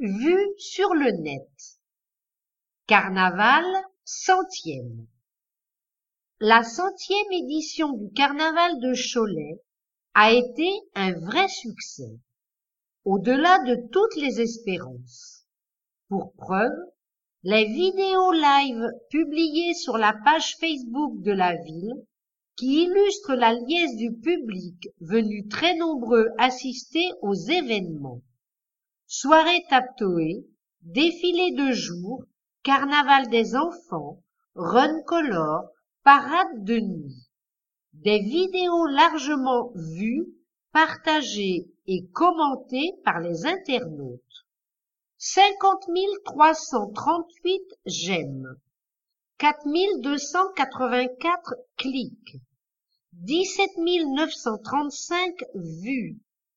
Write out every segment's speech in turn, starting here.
Vue sur le net. Carnaval 100e. La 100e édition du Carnaval de Cholet a été un vrai succès, au-delà de toutes les espérances. Pour preuve, les vidéos live publiées sur la page Facebook de la ville, qui illustrent la liesse du public venu très nombreux assister aux événements. Soirée Taptoé, défilé de jour, carnaval des enfants, run color, parade de nuit. Des vidéos largement vues, partagées et commentées par les internautes. 50 338 j'aime, 4 284 clics, 17 935 vues,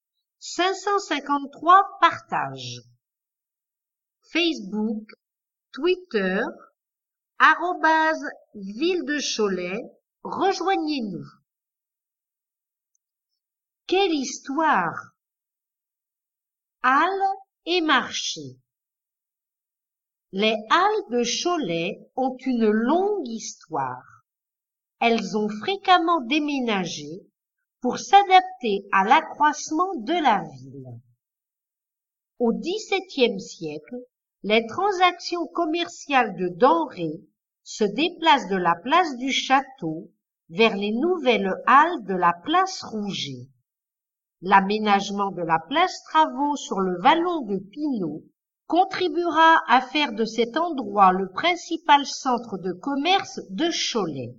553 partages. Facebook, Twitter, @Ville de Cholet, rejoignez-nous. Quelle histoire! Halles et marchés. Les halles de Cholet ont une longue histoire. Elles ont fréquemment déménagé pour s'adapter à l'accroissement de la ville. Au XVIIe siècle, les transactions commerciales de denrées se déplacent de la place du Château vers les nouvelles halles de la place Rouget. L'aménagement de la place Travaux sur le vallon de Pinot contribuera à faire de cet endroit le principal centre de commerce de Cholet.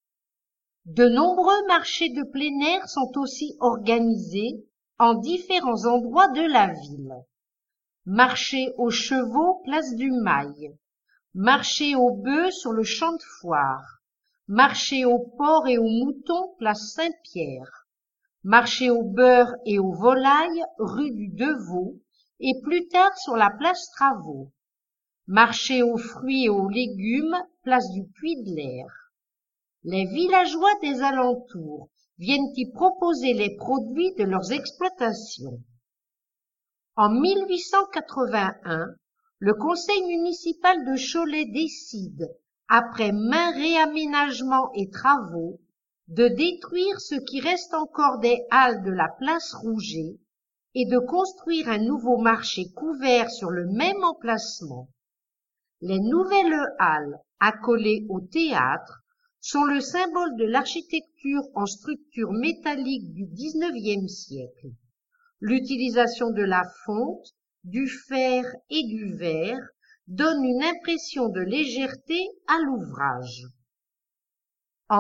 De nombreux marchés de plein air sont aussi organisés en différents endroits de la ville. Marché aux chevaux, place du Mail. Marché aux bœufs sur le champ de foire. Marché aux porcs et aux moutons, place Saint-Pierre. Marché au beurre et aux volailles, rue du Devaux, et plus tard sur la place Travaux. Marché aux fruits et aux légumes, place du Puy de l'Air. Les villageois des alentours viennent y proposer les produits de leurs exploitations. En 1881, le conseil municipal de Cholet décide, après maints réaménagements et travaux, de détruire ce qui reste encore des halles de la place Rouget et de construire un nouveau marché couvert sur le même emplacement. Les nouvelles halles, accolées au théâtre, sont le symbole de l'architecture en structure métallique du XIXe siècle. L'utilisation de la fonte, du fer et du verre donne une impression de légèreté à l'ouvrage. En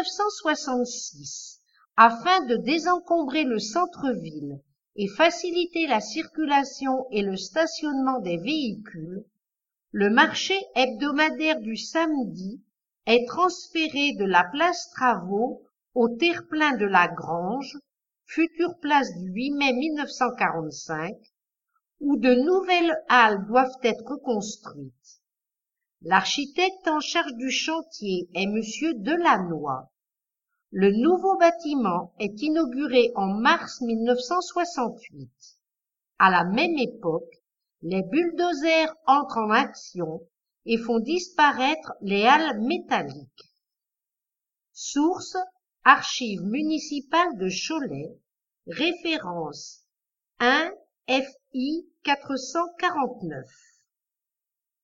1966, afin de désencombrer le centre-ville et faciliter la circulation et le stationnement des véhicules, le marché hebdomadaire du samedi est transféré de la place Travaux au terre-plein de la Grange, future place du 8 mai 1945, où de nouvelles halles doivent être construites. L'architecte en charge du chantier est Monsieur Delannoy. Le nouveau bâtiment est inauguré en mars 1968. À la même époque, les bulldozers entrent en action et font disparaître les halles métalliques. Source: Archives municipales de Cholet, référence 1 FI 449.